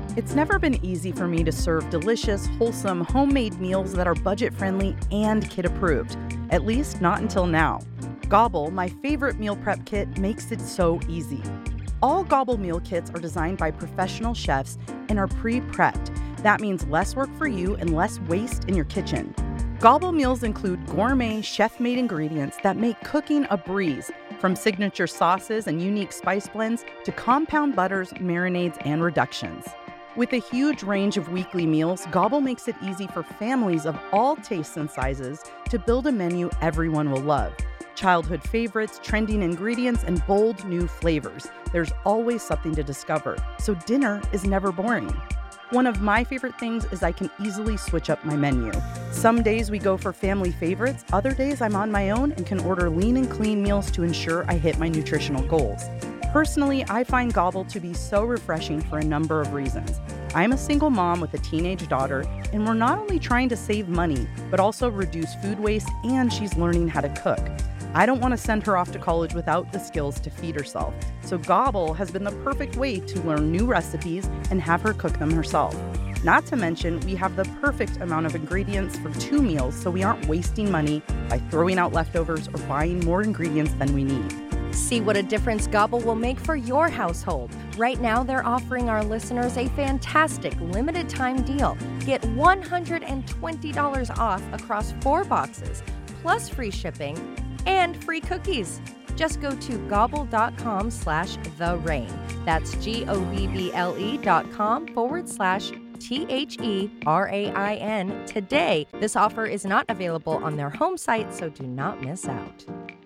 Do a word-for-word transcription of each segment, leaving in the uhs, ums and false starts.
It's never been easy for me to serve delicious, wholesome, homemade meals that are budget-friendly and kid-approved. At least not until now. Gobble, my favorite meal prep kit, makes it so easy. All Gobble meal kits are designed by professional chefs and are pre-prepped. That means less work for you and less waste in your kitchen. Gobble meals include gourmet, chef-made ingredients that make cooking a breeze, from signature sauces and unique spice blends to compound butters, marinades, and reductions. With a huge range of weekly meals, Gobble makes it easy for families of all tastes and sizes to build a menu everyone will love. Childhood favorites, trending ingredients, and bold new flavors. There's always something to discover, so dinner is never boring. One of my favorite things is I can easily switch up my menu. Some days we go for family favorites, other days I'm on my own and can order lean and clean meals to ensure I hit my nutritional goals. Personally, I find Gobble to be so refreshing for a number of reasons. I'm a single mom with a teenage daughter, and we're not only trying to save money, but also reduce food waste, and she's learning how to cook. I don't want to send her off to college without the skills to feed herself, so Gobble has been the perfect way to learn new recipes and have her cook them herself. Not to mention, we have the perfect amount of ingredients for two meals, so we aren't wasting money by throwing out leftovers or buying more ingredients than we need. See what a difference Gobble will make for your household. Right now, they're offering our listeners a fantastic limited-time deal. Get one hundred twenty dollars off across four boxes, plus free shipping and free cookies. Just go to gobble.com slash the rain. That's G-O-B-B-L-E dot com forward slash T-H-E-R-A-I-N today. This offer is not available on their home site, so do not miss out.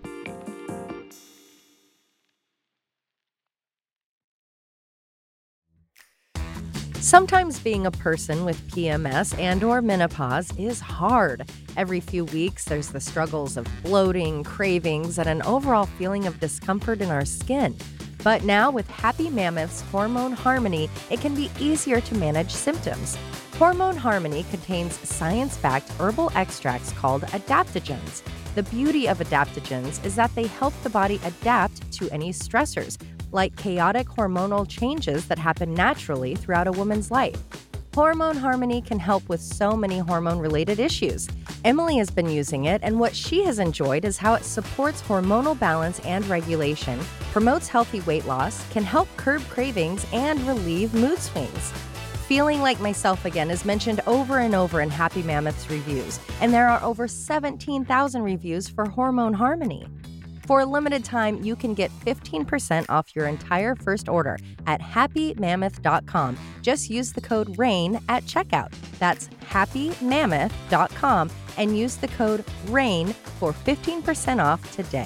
Sometimes being a person with P M S and or menopause is hard. Every few weeks, there's the struggles of bloating, cravings, and an overall feeling of discomfort in our skin. But now with Happy Mammoth's Hormone Harmony, it can be easier to manage symptoms. Hormone Harmony contains science-backed herbal extracts called adaptogens. The beauty of adaptogens is that they help the body adapt to any stressors, like chaotic hormonal changes that happen naturally throughout a woman's life. Hormone Harmony can help with so many hormone-related issues. Emily has been using it, and what she has enjoyed is how it supports hormonal balance and regulation, promotes healthy weight loss, can help curb cravings, and relieve mood swings. Feeling like myself again is mentioned over and over in Happy Mammoth's reviews, and there are over seventeen thousand reviews for Hormone Harmony. For a limited time, you can get fifteen percent off your entire first order at happy mammoth dot com. Just use the code RAIN at checkout. That's happy mammoth dot com and use the code RAIN for fifteen percent off today.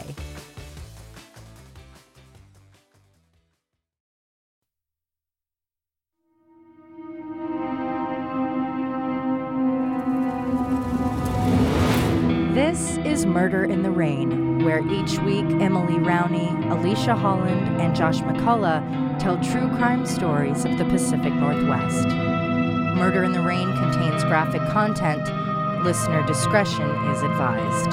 This is Murder in the Rain, where each week Emily Rowney, Alicia Holland, and Josh McCullough tell true crime stories of the Pacific Northwest. Murder in the Rain contains graphic content. Listener discretion is advised.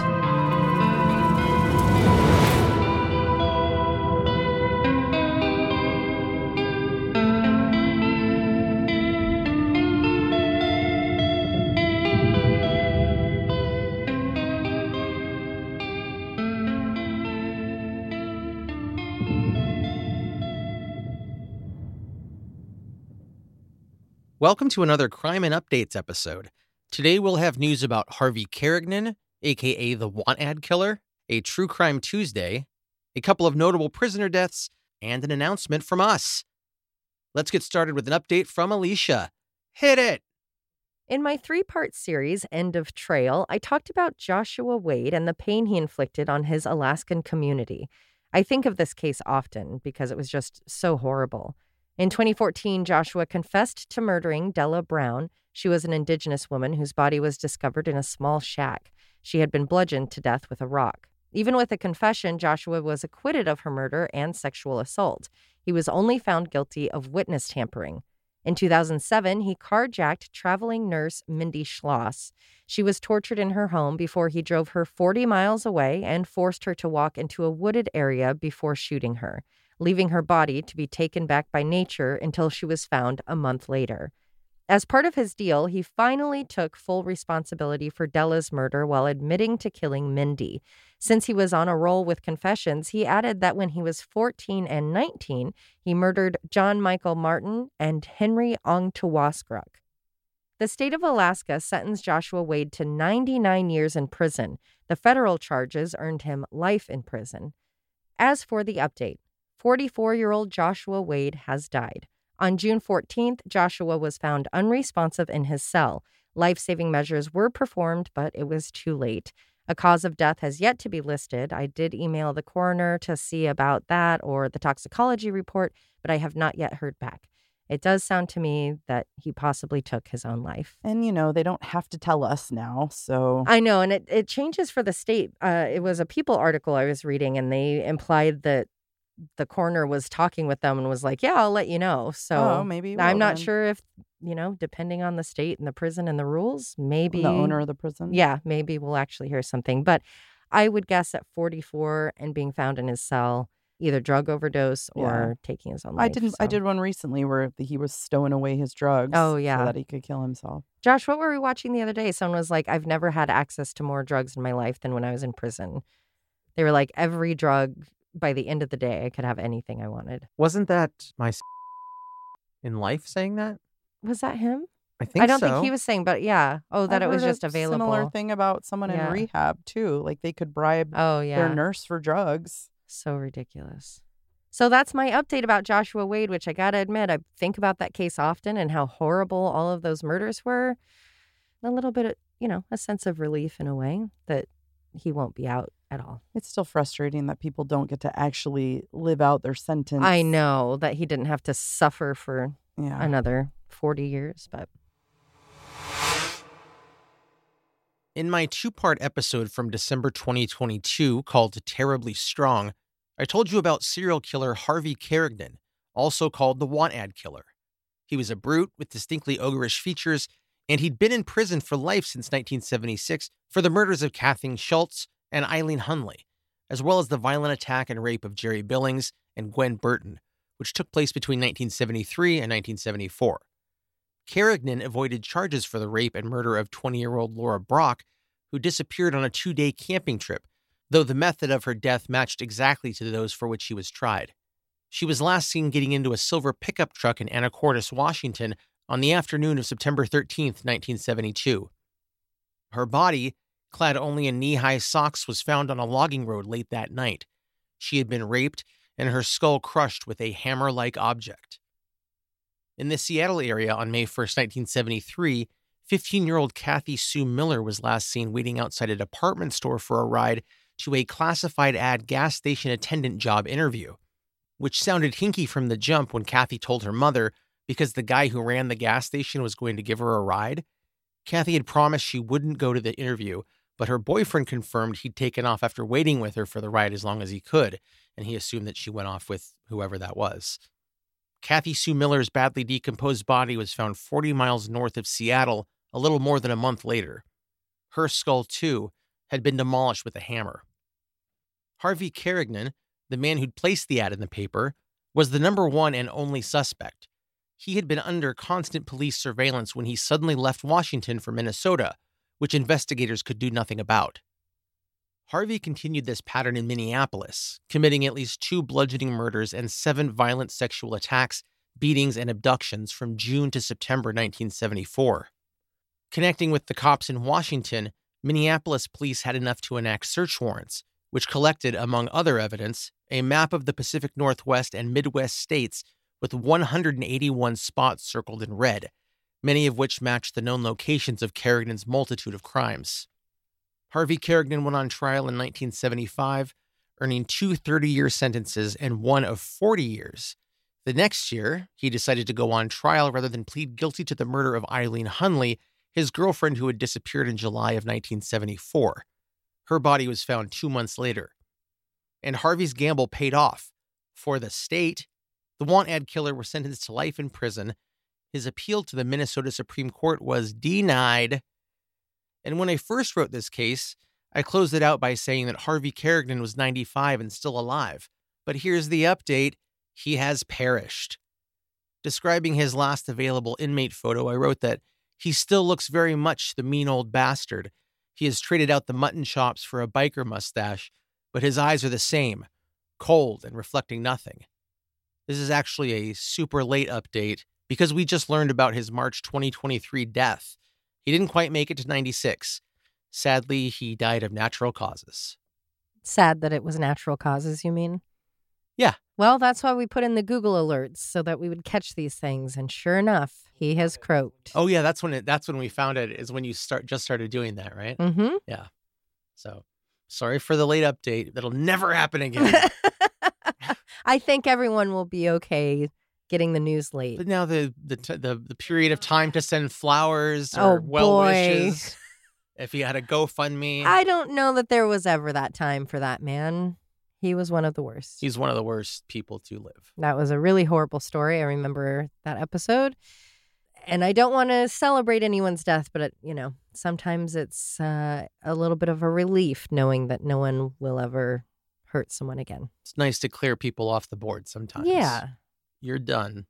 Welcome to another Crime and Updates episode. Today we'll have news about Harvey Carignan, aka the Want Ad Killer, a True Crime Tuesday, a couple of notable prisoner deaths, and an announcement from us. Let's get started with an update from Alicia. Hit it! In my three-part series, End of Trail, I talked about Joshua Wade and the pain he inflicted on his Alaskan community. I think of this case often because it was just so horrible. In twenty fourteen, Joshua confessed to murdering Della Brown. She was an Indigenous woman whose body was discovered in a small shack. She had been bludgeoned to death with a rock. Even with a confession, Joshua was acquitted of her murder and sexual assault. He was only found guilty of witness tampering. In two thousand seven, he carjacked traveling nurse Mindy Schloss. She was tortured in her home before he drove her forty miles away and forced her to walk into a wooded area before shooting her. leaving her body to be taken back by nature until she was found a month later. As part of his deal, he finally took full responsibility for Della's murder while admitting to killing Mindy. Since he was on a roll with confessions, he added that when he was fourteen and nineteen, he murdered John Michael Martin and Henry Ongtuwaskruk. The state of Alaska sentenced Joshua Wade to ninety-nine years in prison. The federal charges earned him life in prison. As for the update, forty-four-year-old Joshua Wade has died. On June fourteenth, Joshua was found unresponsive in his cell. Life-saving measures were performed, but it was too late. A cause of death has yet to be listed. I did email the coroner to see about that or the toxicology report, but I have not yet heard back. It does sound to me that he possibly took his own life. And, you know, they don't have to tell us now, so... I know, and it, it changes for the state. Uh, it was a People article I was reading, and they implied that the coroner was talking with them and was like, yeah, I'll let you know. So oh, maybe I'm not then. sure if, you know, depending on the state and the prison and the rules, maybe... The owner of the prison? Yeah, maybe we'll actually hear something. But I would guess at forty-four and being found in his cell, either drug overdose or Yeah. taking his own life. I didn't. so. I did one recently where he was stowing away his drugs. Oh, yeah. So that he could kill himself. Josh, what were we watching the other day? Someone was like, I've never had access to more drugs in my life than when I was in prison. They were like, every drug, by the end of the day, I could have anything I wanted. Wasn't that my s- in life saying that? Was that him? I think I don't so. think he was saying, but yeah. Oh, that I've it was heard just a available. Similar thing about someone Yeah. in rehab too. Like they could bribe Oh, yeah. their nurse for drugs. So ridiculous. So that's my update about Joshua Wade, which I got to admit, I think about that case often and how horrible all of those murders were. A little bit of, you know, a sense of relief in a way that he won't be out at all. It's still frustrating that people don't get to actually live out their sentence. I know that he didn't have to suffer for Yeah. another forty years, but... In my two-part episode from December twenty twenty-two called Terribly Strong, I told you about serial killer Harvey Carignan, also called the Want Ad Killer. He was a brute with distinctly ogreish features, and he'd been in prison for life since nineteen seventy-six for the murders of Kathleen Schultz and Eileen Hunley, as well as the violent attack and rape of Jerry Billings and Gwen Burton, which took place between nineteen seventy-three and nineteen seventy-four. Carignan avoided charges for the rape and murder of twenty-year-old Laura Brock, who disappeared on a two-day camping trip, though the method of her death matched exactly to those for which she was tried. She was last seen getting into a silver pickup truck in Anacortes, Washington, on the afternoon of September thirteenth, nineteen seventy-two. Her body, clad only in knee-high socks, was found on a logging road late that night. She had been raped and her skull crushed with a hammer-like object. In the Seattle area on May first, nineteen seventy-three, fifteen-year-old Kathy Sue Miller was last seen waiting outside a department store for a ride to a classified ad gas station attendant job interview, which sounded hinky from the jump when Kathy told her mother because the guy who ran the gas station was going to give her a ride. Kathy had promised she wouldn't go to the interview, but her boyfriend confirmed he'd taken off after waiting with her for the ride as long as he could, and he assumed that she went off with whoever that was. Kathy Sue Miller's badly decomposed body was found forty miles north of Seattle a little more than a month later. Her skull, too, had been demolished with a hammer. Harvey Carignan, the man who'd placed the ad in the paper, was the number one and only suspect. He had been under constant police surveillance when he suddenly left Washington for Minnesota, which investigators could do nothing about. Harvey continued this pattern in Minneapolis, committing at least two bludgeoning murders and seven violent sexual attacks, beatings, and abductions from June to September nineteen seventy-four. Connecting with the cops in Washington, Minneapolis police had enough to enact search warrants, which collected, among other evidence, a map of the Pacific Northwest and Midwest states with one hundred eighty-one spots circled in red, many of which matched the known locations of Carignan's multitude of crimes. Harvey Carignan went on trial in nineteen seventy-five, earning two thirty-year sentences and one of forty years. The next year, he decided to go on trial rather than plead guilty to the murder of Eileen Hunley, his girlfriend who had disappeared in July of nineteen seventy-four. Her body was found two months later. And Harvey's gamble paid off. For the state, the Want Ad Killer was sentenced to life in prison. His appeal to the Minnesota Supreme Court was denied. And when I first wrote this case, I closed it out by saying that Harvey Carignan was ninety-five and still alive. But here's the update. he has perished. Describing his last available inmate photo, I wrote that he still looks very much the mean old bastard. He has traded out the mutton chops for a biker mustache, but his eyes are the same, cold and reflecting nothing. This is actually a super late update because we just learned about his March twenty twenty-three death. He didn't quite make it to ninety-six. Sadly, he died of natural causes. Sad that it was natural causes, you mean? Yeah. Well, that's why we put in the Google alerts so that we would catch these things. And sure enough, he has croaked. Oh, yeah, that's when it, that's when we found it, is when you start just started doing that, right? Mm-hmm. Yeah. So, sorry for the late update. That'll never happen again. I think everyone will be okay getting the news late. But now the the t- the, the period of time to send flowers Oh, or well boy. wishes. If he had a GoFundMe. I don't know that there was ever that time for that man. He was one of the worst. He's one of the worst people to live. That was a really horrible story. I remember that episode. And I don't want to celebrate anyone's death, but, it, you know, sometimes it's uh, a little bit of a relief knowing that no one will ever hurt someone again. It's nice to clear people off the board sometimes. Yeah. You're done.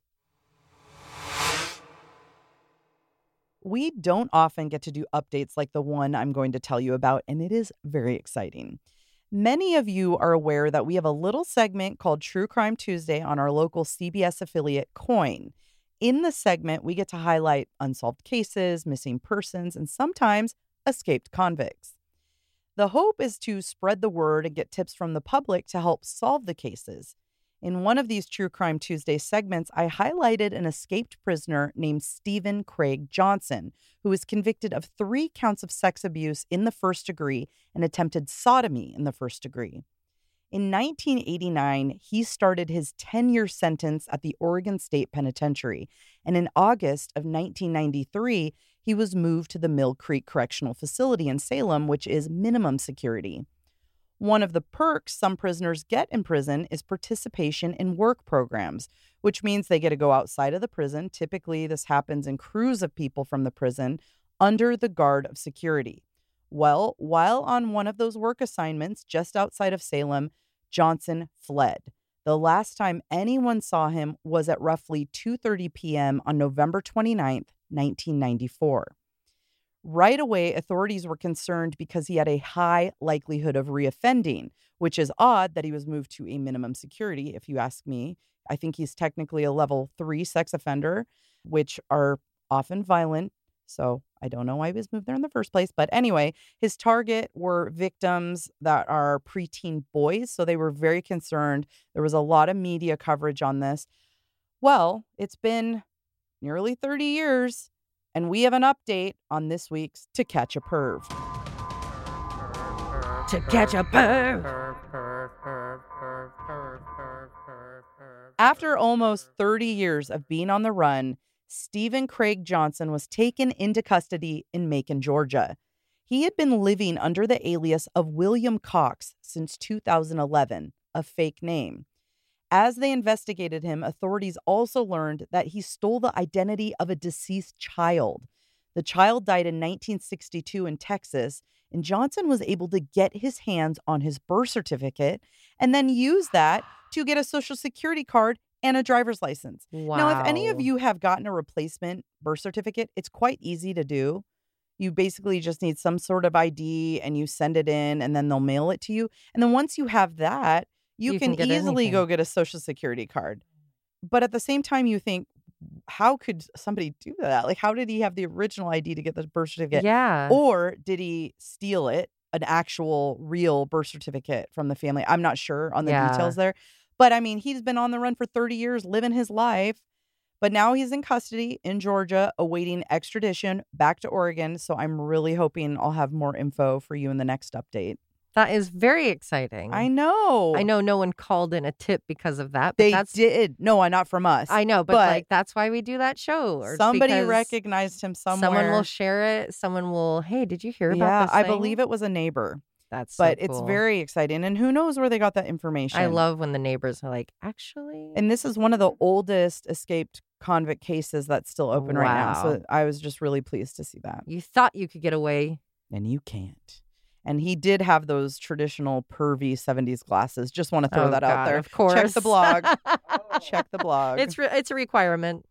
We don't often get to do updates like the one I'm going to tell you about, and it is very exciting. Many of you are aware that we have a little segment called True Crime Tuesday on our local C B S affiliate, KOIN. In the segment, we get to highlight unsolved cases, missing persons, and sometimes escaped convicts. The hope is to spread the word and get tips from the public to help solve the cases. In one of these True Crime Tuesday segments, I highlighted an escaped prisoner named Stephen Craig Johnson, who was convicted of three counts of sex abuse in the first degree and attempted sodomy in the first degree. In nineteen eighty-nine, he started his ten-year sentence at the Oregon State Penitentiary, and in August of nineteen ninety-three, he was moved to the Mill Creek Correctional Facility in Salem, which is minimum security. One of the perks some prisoners get in prison is participation in work programs, which means they get to go outside of the prison. Typically, this happens in crews of people from the prison under the guard of security. Well, while on one of those work assignments just outside of Salem, Johnson fled. The last time anyone saw him was at roughly two thirty p.m. on November twenty-ninth, nineteen ninety-four. Right away, authorities were concerned because he had a high likelihood of reoffending, which is odd that he was moved to a minimum security, if you ask me. I think he's technically a level three sex offender, which are often violent. So I don't know why he was moved there in the first place. But anyway, his target were victims that are preteen boys. So they were very concerned. There was a lot of media coverage on this. Well, it's been nearly thirty years. And we have an update on this week's To Catch a Perv. To catch a perv. After almost thirty years of being on the run, Stephen Craig Johnson was taken into custody in Macon, Georgia. He had been living under the alias of William Cox since two thousand eleven, a fake name. As they investigated him, authorities also learned that he stole the identity of a deceased child. The child died in nineteen sixty-two in Texas, and Johnson was able to get his hands on his birth certificate and then use that to get a social security card and a driver's license. Wow. Now, if any of you have gotten a replacement birth certificate, it's quite easy to do. You basically just need some sort of I D and you send it in and then they'll mail it to you. And then once you have that, You, You can, can get easily anything. go get a social security card. But at the same time, you think, how could somebody do that? Like, how did he have the original I D to get the birth certificate? Yeah. Or did he steal it, an actual real birth certificate from the family? I'm not sure on the Yeah. details there. But I mean, he's been on the run for thirty years, living his life. But now he's in custody in Georgia, awaiting extradition back to Oregon. So I'm really hoping I'll have more info for you in the next update. That is very exciting. I know. I know no one called in a tip because of that. But They that's, did. No, not from us. I know, but, but like that's why we do that show. Or Somebody because recognized him somewhere. Someone will share it. Someone will, hey, did you hear about Yeah, this I thing? believe it was a neighbor. That's so But it's cool. very exciting. And who knows where they got that information. I love when the neighbors are like, actually. And this is one of the oldest escaped convict cases that's still open right now. Wow. So I was just really pleased to see that. You thought you could get away. And you can't. And he did have those traditional pervy seventies glasses. Just want to throw Oh, that God, out there. Of course. Check the blog. Check the blog. It's re- it's a requirement.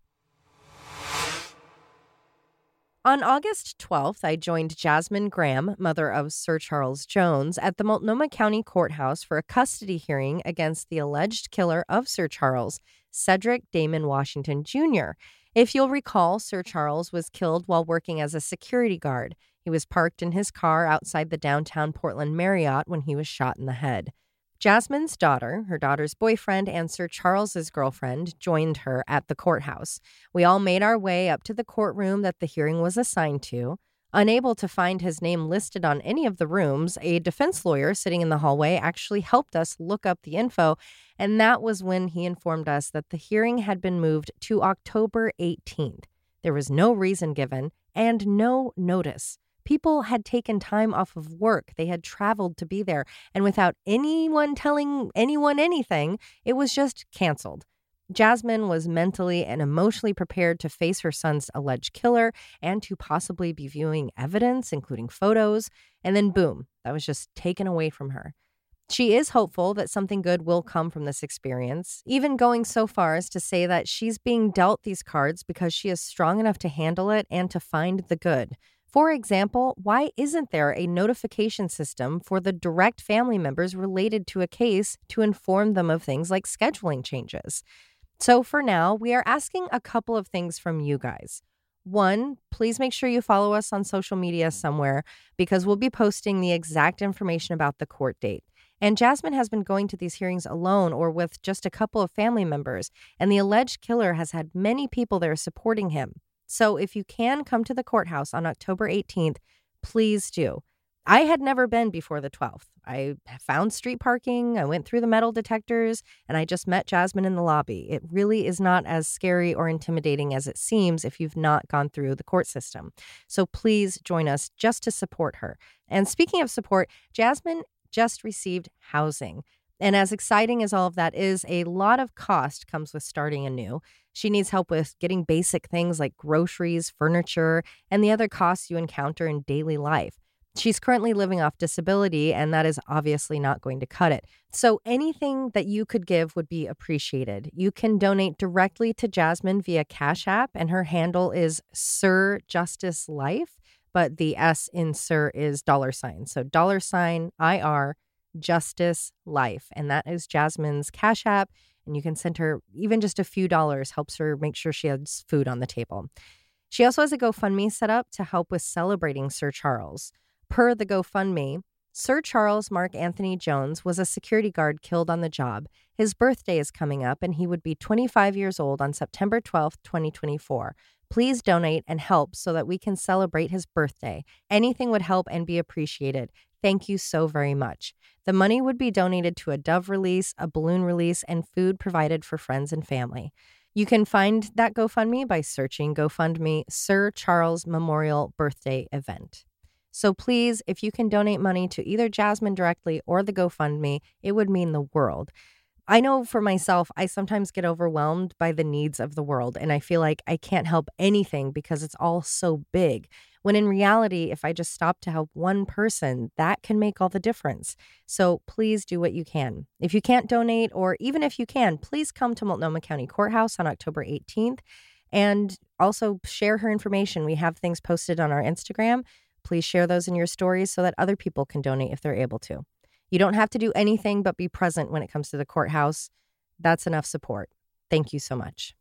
On August twelfth, I joined Jasmine Graham, mother of Sir Charles Jones, at the Multnomah County Courthouse for a custody hearing against the alleged killer of Sir Charles, Cedric Damon Washington Junior If you'll recall, Sir Charles was killed while working as a security guard. He was parked in his car outside the downtown Portland Marriott when he was shot in the head. Jasmine's daughter, her daughter's boyfriend, and Sir Charles's girlfriend joined her at the courthouse. We all made our way up to the courtroom that the hearing was assigned to. Unable to find his name listed on any of the rooms, a defense lawyer sitting in the hallway actually helped us look up the info, and that was when he informed us that the hearing had been moved to October eighteenth. There was no reason given and no notice. People had taken time off of work. They had traveled to be there, and without anyone telling anyone anything, it was just canceled. Jasmine was mentally and emotionally prepared to face her son's alleged killer and to possibly be viewing evidence, including photos, and then boom, that was just taken away from her. She is hopeful that something good will come from this experience, even going so far as to say that she's being dealt these cards because she is strong enough to handle it and to find the good. For example, why isn't there a notification system for the direct family members related to a case to inform them of things like scheduling changes? So for now, we are asking a couple of things from you guys. One, please make sure you follow us on social media somewhere because we'll be posting the exact information about the court date. And Jasmine has been going to these hearings alone or with just a couple of family members, and the alleged killer has had many people there supporting him. So if you can come to the courthouse on October eighteenth, please do. I had never been before the twelfth. I found street parking, I went through the metal detectors, and I just met Jasmine in the lobby. It really is not as scary or intimidating as it seems if you've not gone through the court system. So please join us just to support her. And speaking of support, Jasmine just received housing. And as exciting as all of that is, a lot of cost comes with starting anew. She needs help with getting basic things like groceries, furniture, and the other costs you encounter in daily life. She's currently living off disability, and that is obviously not going to cut it. So anything that you could give would be appreciated. You can donate directly to Jasmine via Cash App, and her handle is Sir Justice Life, but the S in Sir is dollar sign. So dollar sign I R Justice Life, and that is Jasmine's Cash App, and you can send her even just a few dollars, helps her make sure she has food on the table. She also has a GoFundMe set up to help with celebrating Sir Charles. Per the GoFundMe, Sir Charles Mark Anthony Jones was a security guard killed on the job. His birthday is coming up, and he would be twenty-five years old on September twelfth, twenty twenty-four. Please donate and help so that we can celebrate his birthday. Anything would help and be appreciated. Thank you so very much. The money would be donated to a dove release, a balloon release, and food provided for friends and family. You can find that GoFundMe by searching GoFundMe Sir Charles Memorial Birthday Event. So please, if you can donate money to either Jasmine directly or the GoFundMe, it would mean the world. I know for myself, I sometimes get overwhelmed by the needs of the world, and I feel like I can't help anything because it's all so big. When in reality, if I just stop to help one person, that can make all the difference. So please do what you can. If you can't donate, or even if you can, please come to Multnomah County Courthouse on October eighteenth and also share her information. We have things posted on our Instagram. Please share those in your stories so that other people can donate if they're able to. You don't have to do anything but be present when it comes to the courthouse. That's enough support. Thank you so much.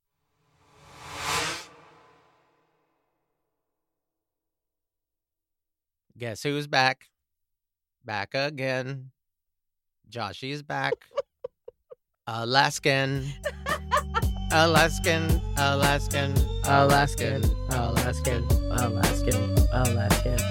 Guess who's back? Back again. Joshy's back. Alaskan. Alaskan. Alaskan. Alaskan. Alaskan. Alaskan. Alaskan.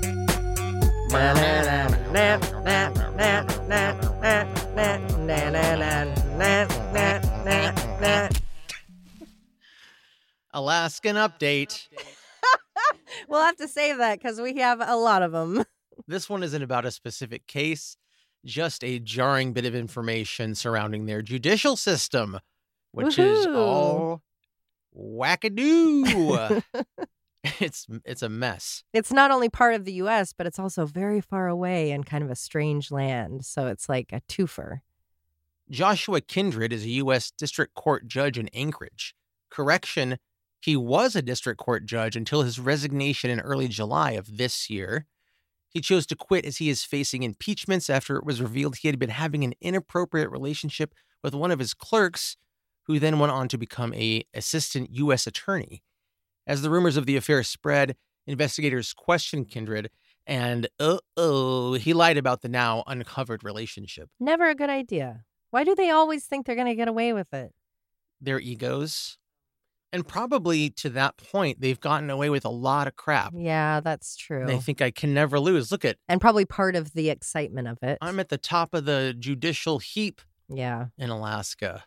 Alaskan update. We'll have to save that because we have a lot of them. This one isn't about a specific case, just a jarring bit of information surrounding their judicial system, which Woohoo. is all wackadoo. It's it's a mess. It's not only part of the U S, but it's also very far away and kind of a strange land. So it's like a twofer. Joshua Kindred is a U S District Court judge in Anchorage. Correction, he was a district court judge until his resignation in early July of this year. He chose to quit as he is facing impeachments after it was revealed he had been having an inappropriate relationship with one of his clerks, who then went on to become an assistant U S attorney. As the rumors of the affair spread, investigators questioned Kindred, and uh-oh, he lied about the now uncovered relationship. Never a good idea. Why do they always think they're going to get away with it? Their egos. And probably to that point, they've gotten away with a lot of crap. Yeah, that's true. They think I can never lose. Look at... And probably part of the excitement of it. I'm at the top of the judicial heap yeah. in Alaska.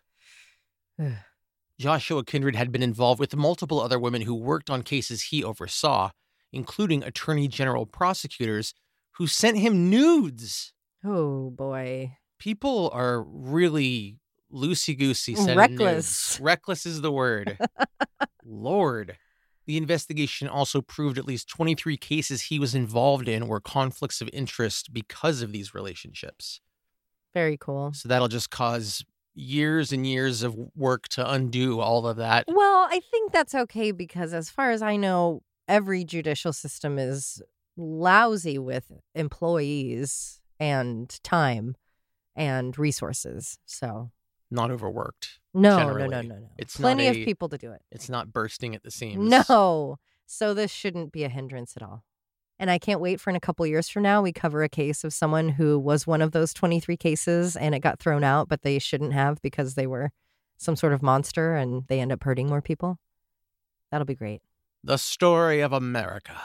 Joshua Kindred had been involved with multiple other women who worked on cases he oversaw, including attorney general prosecutors who sent him nudes. Oh, boy. People are really loosey-goosey sending Reckless. nudes. Reckless is the word. Lord. The investigation also proved at least twenty-three cases he was involved in were conflicts of interest because of these relationships. Very cool. So that'll just cause years and years of work to undo all of that. Well, I think that's okay because as far as I know, every judicial system is lousy with employees and time and resources. So not overworked. No, generally. no, no, no, no. It's plenty a, of people to do it. It's not bursting at the seams. No. So this shouldn't be a hindrance at all. And I can't wait for in a couple years from now, we cover a case of someone who was one of those twenty-three cases and it got thrown out, but they shouldn't have because they were some sort of monster and they end up hurting more people. That'll be great. The story of America.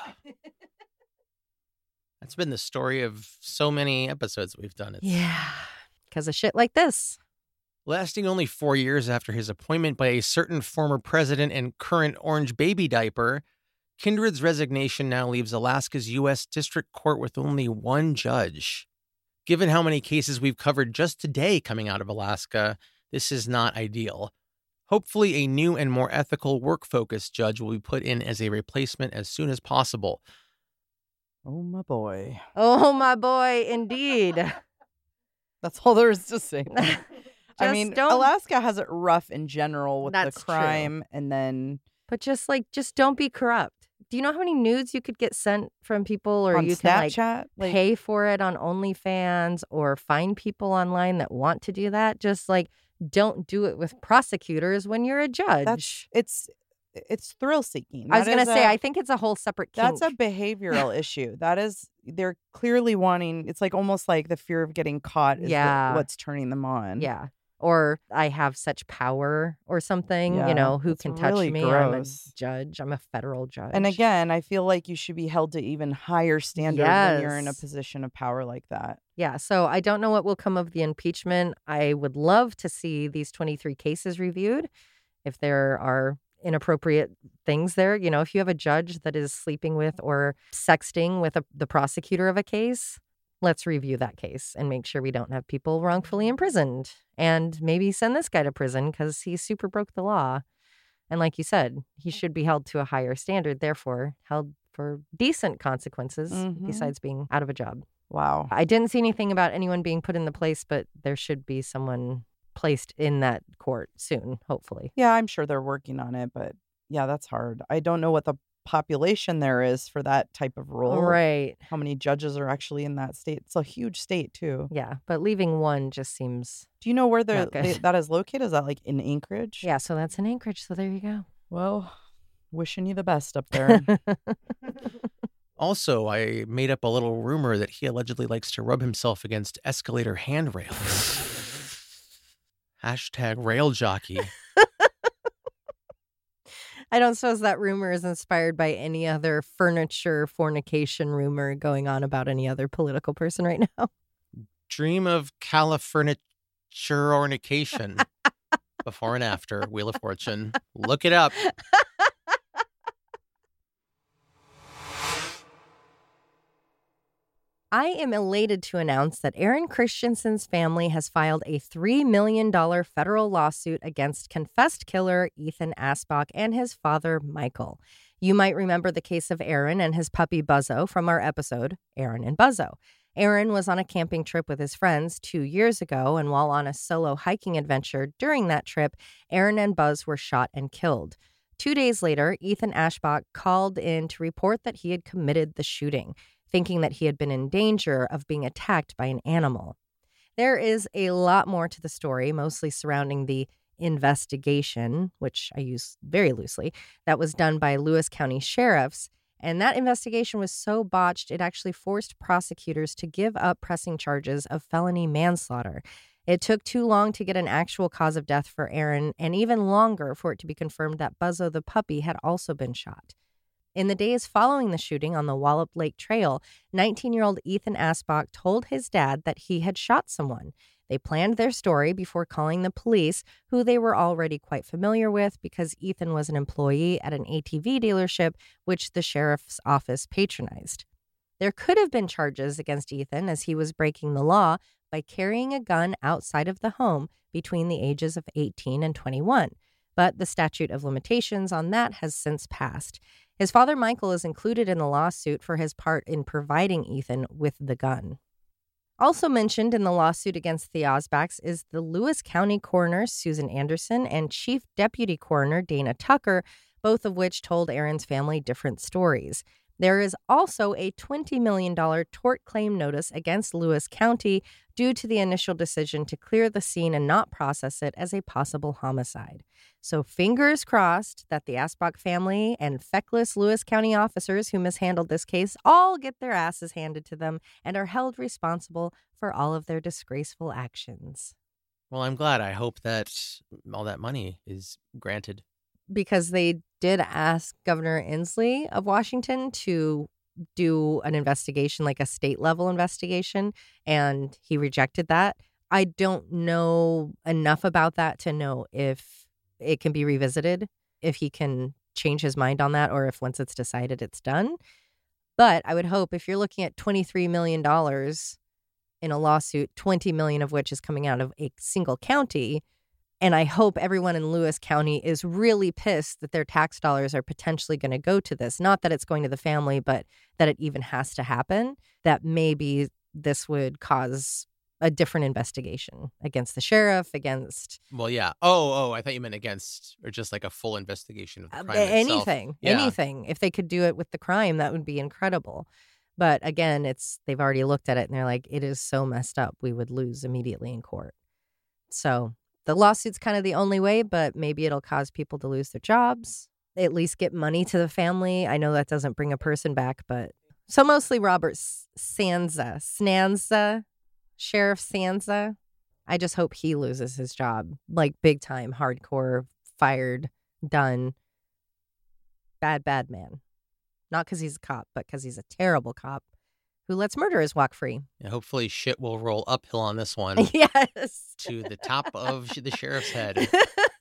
That's been the story of so many episodes we've done. It's yeah, because of shit like this. Lasting only four years after his appointment by a certain former president and current orange baby diaper, Kindred's resignation now leaves Alaska's U S District Court with only one judge. Given how many cases we've covered just today coming out of Alaska, this is not ideal. Hopefully, a new and more ethical work-focused judge will be put in as a replacement as soon as possible. Oh, my boy. Oh, my boy, indeed. That's all there is to say. I mean, don't... Alaska has it rough in general with That's the crime true. and then... But just, like, just don't be corrupt. Do you know how many nudes you could get sent from people or on you Snapchat? can, like, like, pay for it on OnlyFans or find people online that want to do that? Just, like, don't do it with prosecutors when you're a judge. That's, it's it's thrill-seeking. I was That going is to say, a- I think it's a whole separate kink. That's a behavioral issue. That is, they're clearly wanting, it's like almost like the fear of getting caught is Yeah. what, what's turning them on. Yeah. Or I have such power or something, Yeah, you know, who that's can touch really me? I'm a gross. judge. I'm a federal judge. And again, I feel like you should be held to even higher standard when you're in a Yes. position of power like that. Yeah, so I don't know what will come of the impeachment. I would love to see these twenty-three cases reviewed. If there are inappropriate things there, you know, if you have a judge that is sleeping with or sexting with a, the prosecutor of a case, let's review that case and make sure we don't have people wrongfully imprisoned. And maybe send this guy to prison because he super broke the law. And like you said, he should be held to a higher standard, therefore held for decent consequences Mhm. besides being out of a job. Wow. I didn't see anything about anyone being put in the place, but there should be someone placed in that court soon, hopefully. Yeah, I'm sure they're working on it, but yeah, that's hard. I don't know what the population there is for that type of role. Right. How many judges are actually in that state? It's a huge state, too. Yeah, but leaving one just seems... Do you know where the, Not good. they, that is located? Is that like in Anchorage? Yeah, so that's in Anchorage, so there you go. Well, wishing you the best up there. Also, I made up a little rumor that he allegedly likes to rub himself against escalator handrails. Hashtag rail jockey. I don't suppose that rumor is inspired by any other furniture fornication rumor going on about any other political person right now. Dream of Californiture ornication. Before and after, Wheel of Fortune. Look it up. I am elated to announce that Aaron Christensen's family has filed a three million dollars federal lawsuit against confessed killer Ethan Asbach and his father, Michael. You might remember the case of Aaron and his puppy Buzzo from our episode, Aaron and Buzzo. Aaron was on a camping trip with his friends two years ago, and while on a solo hiking adventure during that trip, Aaron and Buzz were shot and killed. Two days later, Ethan Ashbach called in to report that he had committed the shooting, thinking that he had been in danger of being attacked by an animal. There is a lot more to the story, mostly surrounding the investigation, which I use very loosely, that was done by Lewis County sheriffs. And that investigation was so botched, it actually forced prosecutors to give up pressing charges of felony manslaughter. It took too long to get an actual cause of death for Aaron, and even longer for it to be confirmed that Buzzo the puppy had also been shot. In the days following the shooting on the Wallop Lake Trail, nineteen-year-old Ethan Ashbach told his dad that he had shot someone. They planned their story before calling the police, who they were already quite familiar with because Ethan was an employee at an A T V dealership, which the sheriff's office patronized. There could have been charges against Ethan as he was breaking the law by carrying a gun outside of the home between the ages of eighteen and twenty-one. But the statute of limitations on that has since passed. His father, Michael, is included in the lawsuit for his part in providing Ethan with the gun. Also mentioned in the lawsuit against the Ashbachs is the Lewis County Coroner, Susan Anderson, and Chief Deputy Coroner, Dana Tucker, both of which told Aaron's family different stories. There is also a twenty million dollars tort claim notice against Lewis County due to the initial decision to clear the scene and not process it as a possible homicide. So fingers crossed that the Ashbach family and feckless Lewis County officers who mishandled this case all get their asses handed to them and are held responsible for all of their disgraceful actions. Well, I'm glad. I hope that all that money is granted. Because they did ask Governor Inslee of Washington to do an investigation, like a state level investigation, and he rejected that. I don't know enough about that to know if it can be revisited, if he can change his mind on that, or if once it's decided it's done. But I would hope if you're looking at twenty-three million dollars in a lawsuit, twenty million dollars of which is coming out of a single county, and I hope everyone in Lewis County is really pissed that their tax dollars are potentially going to go to this. Not that it's going to the family, but that it even has to happen, that maybe this would cause a different investigation against the sheriff, against... Well, yeah. Oh, oh, I thought you meant against, or just like a full investigation of the crime uh, itself. Anything, Yeah. anything. If they could do it with the crime, that would be incredible. But again, it's they've already looked at it and they're like, it is so messed up, we would lose immediately in court. So... the lawsuit's kind of the only way, but maybe it'll cause people to lose their jobs, at least get money to the family. I know that doesn't bring a person back, but... So mostly Robert Sanza, Snanza, Sheriff Sanza. I just hope he loses his job, like big time, hardcore, fired, done. Bad, bad man. Not because he's a cop, but because he's a terrible cop who lets murderers walk free. Yeah, hopefully shit will roll uphill on this one. Yes. To the top of the sheriff's head.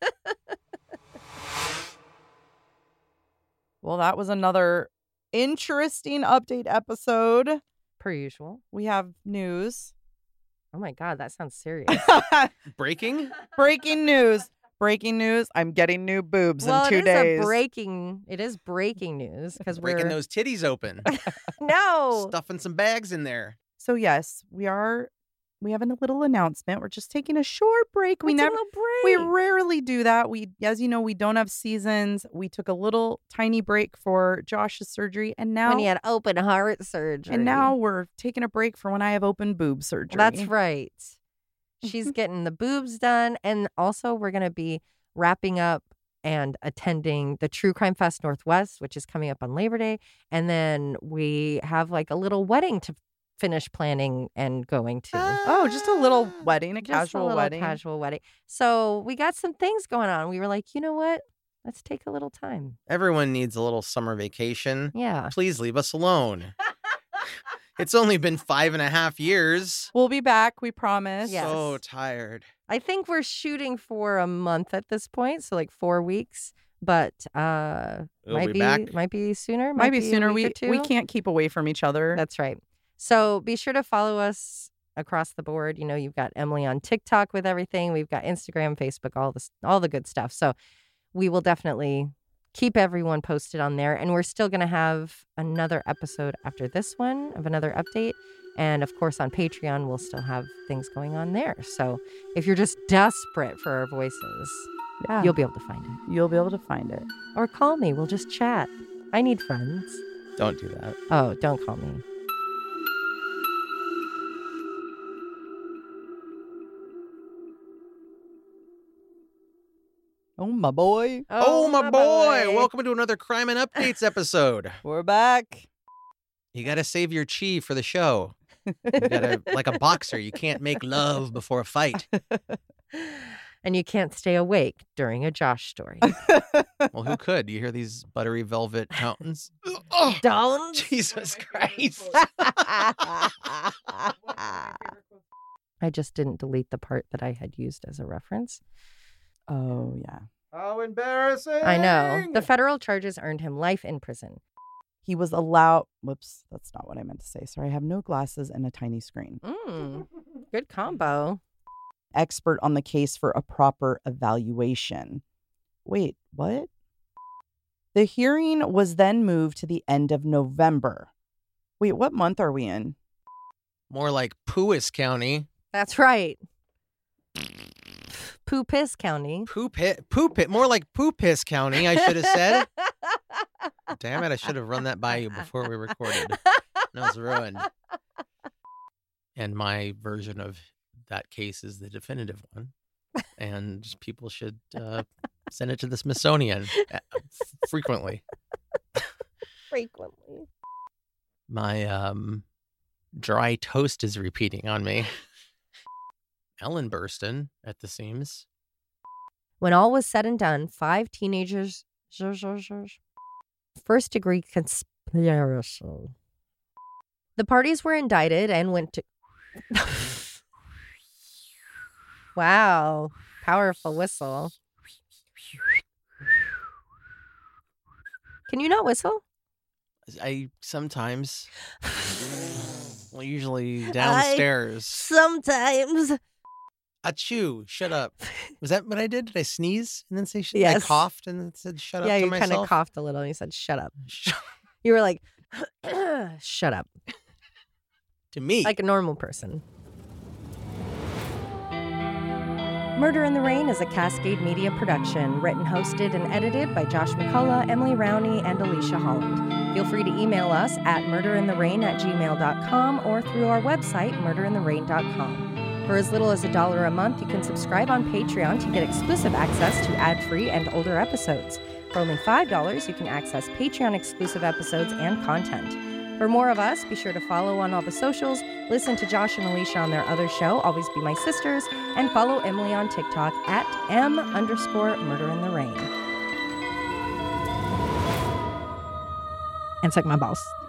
Well, that was another interesting update episode. Per usual. We have news. Oh my God, that sounds serious. Breaking? Breaking news. Breaking news. I'm getting new boobs well, in two it is days. A breaking, it is breaking news because we're... Breaking those titties open. No. Stuffing some bags in there. So yes, we are... We have a little announcement. We're just taking a short break. We What's never, a little break? we rarely do that. We, as you know, we don't have seasons. We took a little tiny break for Josh's surgery, and now when he had open heart surgery, and now we're taking a break for when I have open boob surgery. That's right. She's getting the boobs done, and also we're gonna be wrapping up and attending the True Crime Fest Northwest, which is coming up on Labor Day, and then we have like a little wedding to finish planning and going to. Oh, just a little wedding, a Just casual a little wedding. casual wedding. So we got some things going on. We were like, you know what? Let's take a little time. Everyone needs a little summer vacation. Yeah. Please leave us alone. It's only been five and a half years. We'll be back, we promise. Yes. So tired. I think we're shooting for a month at this point, so like four weeks. But uh, We'll might be be, back. might be sooner. Might be a sooner. week We or we two. can't keep away from each other. That's right. So be sure to follow us across the board. You know, you've got Emily on TikTok with everything. We've got Instagram, Facebook, all this, all the good stuff. So we will definitely keep everyone posted on there. And we're still going to have another episode after this one of another update. And of course, on Patreon, we'll still have things going on there. So if you're just desperate for our voices, Yeah. you'll be able to find it. You'll be able to find it. Or call me. We'll just chat. I need friends. Don't do that. Oh, don't call me. Oh, my boy. Oh, my, boy. Welcome to another Crime and Updates episode. We're back. You got to save your chi for the show. You gotta, like a boxer, you can't make love before a fight. And you can't stay awake during a Josh story. Well, who could? You hear these buttery velvet tones? Oh, Don't. Jesus Christ. I just didn't delete the part that I had used as a reference. Oh, yeah. How embarrassing. I know. The federal charges earned him life in prison. He was allowed. Whoops, that's not what I meant to say. Sorry, I have no glasses and a tiny screen. Mm, good combo. Expert on the case for a proper evaluation. Wait, what? The hearing was then moved to the end of November. Wait, what month are we in? More like Powys County. That's right. Poo-Piss County. Poop it. Poop it. More like Poop-Piss County, I should have said. Damn it, I should have run that by you before we recorded. That was ruined. And my version of that case is the definitive one. And people should uh, send it to the Smithsonian uh, frequently. Frequently. My um, dry toast is repeating on me. Ellen bursting at the seams. When all was said and done, five teenagers... First degree conspiracy. The parties were indicted and went to... Wow. Powerful whistle. Can you not whistle? I sometimes... well, usually downstairs. I sometimes... Achoo, shut up. Was that what I did? Did I sneeze and then say shut Yes. I coughed and then said shut up yeah, to you myself? kind of coughed a little and you said, shut up. You were like, shut up. To me. Like a normal person. Murder in the Rain is a Cascade Media production, written, hosted, and edited by Josh McCullough, Emily Rowney, and Alicia Holland. Feel free to email us at murderintherain at gmail dot com or through our website, murder in the rain dot com. For as little as a dollar a month, you can subscribe on Patreon to get exclusive access to ad-free and older episodes. For only five dollars, you can access Patreon-exclusive episodes and content. For more of us, be sure to follow on all the socials, listen to Josh and Alicia on their other show, Always Be My Sisters, and follow Emily on TikTok at M underscore Murder in the Rain. And suck my balls.